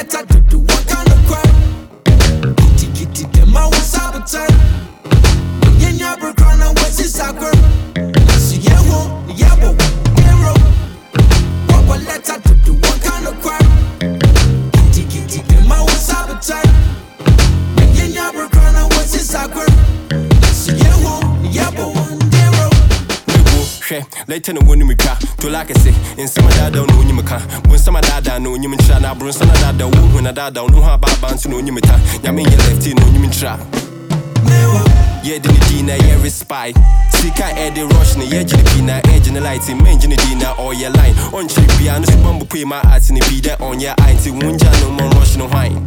letter to do one kind of crime. Kitty, them I was sabotage. Yeah, never crown and what's his sacre. So yeah, but hero. What letter to do one kind of crime. Kitty, them I was sabotage. Yeah, never crown and what's his sacre. So yeah, but hero. Later no one mika to like I say in some of that don't know you maka when some of that know you mean try now bro some of that when I don't know how about bounce no you meta ya mean you left in no you mean try yeah the dina yeah spy sika Eddie rush na yeah jini na edge in the light in mention dina or your line on chip piano so bumbo pay my ass in the be there on your eye till wunja no more rush no wine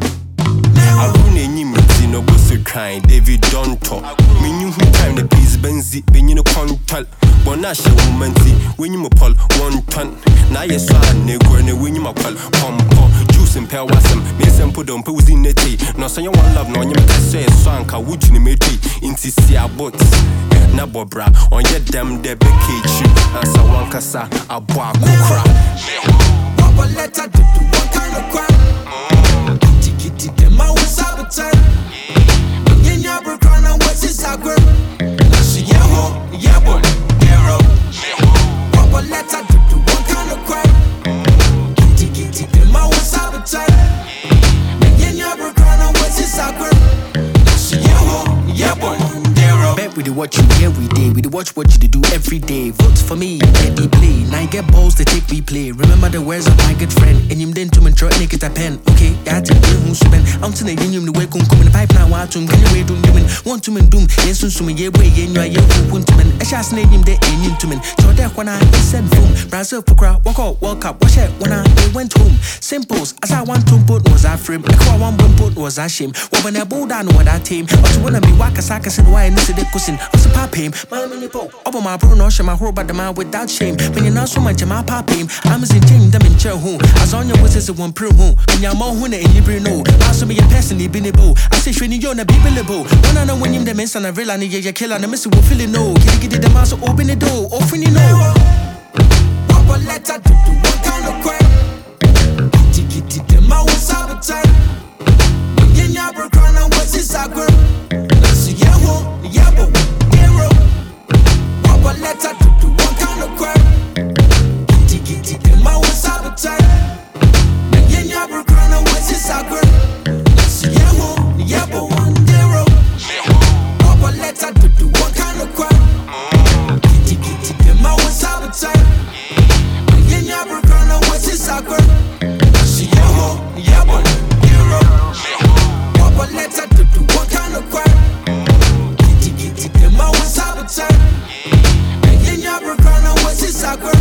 I wouldn't need me no boss so kind David don't talk me knew who time the please benzi when you no control but now she woman see when you me pull 1 ton now you saw a nigga and when you me pull pump juice and pear wasm me simple don't put in the tea no so you want love no you me say song ka would you me tea into see a boat na bobra on your damn de cage and so one kasa a boa kukra what letter to do one kind of crime kitty them I was sabotage yeah never crown and what's his sacre so yeah but hero what letter to do one kind of crime kitty them I was sabotage yeah never crown and what's his sacre so yeah but hero bet we do watch you every day we do watch what you do every day vote for me let me play now I get balls to take replay remember the words of my good friend and him then to me try make it a pen okay that's it who spend I'm to the union the way come in the pipe now want to can you wait don't you want to men doom yes so me yeah way yeah you want to men I just name him the engine to men so that when I send boom Brazil for crowd walk out walk up wash it when I went home simples as I want to put was I frame I want one put was I shame when I bow down what I team but when I be waka saka said why and this is the cussing I'm so pop him my money pop over my bro no shame my whole but the man without shame when you're not so much my pop him I'm in change them in chair home as on your wishes is one pro home when you're more when and you bring no also be a person you been able I say when you're not be billable when I know when you're the mess and I realize you kill and I miss it will feel it no get the mouse open the door open you know what letter to do one kind of crime kitty them I was sabotage yeah never crown and what's his sacre so yeah but hero what letter to do one kind of crime kitty them I was sabotage yeah never crown and what's his sacre so yeah but hero what letter to do one kind of crime kitty them I was sabotage yeah never crown and what's his sacre so yeah but hero what letter to do one kind of crime kitty them I was sabotage yeah never crown and what's his sacre